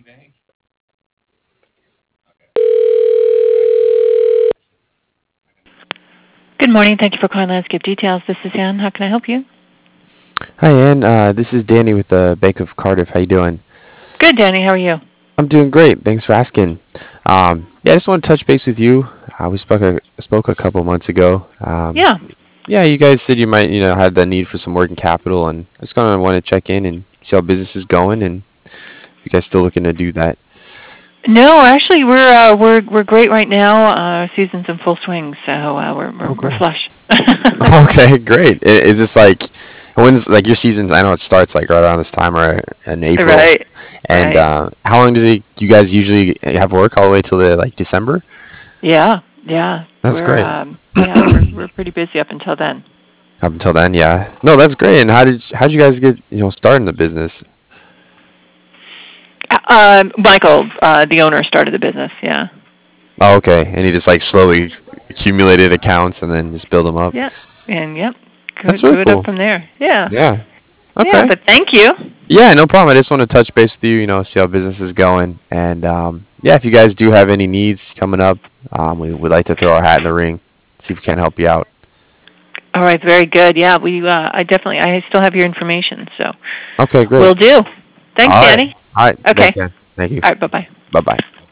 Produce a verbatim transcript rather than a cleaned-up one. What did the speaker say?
Good morning. Thank you for calling Landscape Details. This is Ann. How can I help you? Hi, Ann. Uh, this is Danny with the Bank of Cardiff. How you doing? Good, Danny. How are you? I'm doing great. Thanks for asking. Um, yeah, I just want to touch base with you. Uh, we spoke a, spoke a couple months ago. Um, Yeah. yeah, you guys said you might, you know, had the need for some working capital, and I just kind of want to check in and see how business is going, and if you guys still looking to do that. No, actually, we're uh, we're we're great right now. Uh, season's in full swing, so uh, we're we're, Oh, we're great. flush. Okay, great. I- Is this like when's like your seasons? I know it starts like right around this time or in April. Right. And Right. uh, how long do they, you guys usually have work all the way till the like December? Yeah. Yeah. That's We're great. um yeah we're we're pretty busy up until then. Up until then, yeah. No, that's great. And how did how did you guys get you know started in the business? Uh, um, Michael, uh, the owner, started the business. Yeah. Oh, okay. And he just like slowly accumulated accounts and then just build them up. Yeah. And yep, grew, That's really grew it up cool. from there. Yeah. Yeah. Yeah. Okay. But thank you. Yeah, no problem. I just want to touch base with you, you know, see how business is going. And um, yeah, if you guys do have any needs coming up, um, we would like to throw our hat in the ring, see if we can help you out. All right. Very good. Yeah. We uh, I definitely I still have your information, so Okay, we'll great. do. Thanks, All right. Danny. All right. Okay. Thank you. Thank you. All right. Bye bye. Bye bye.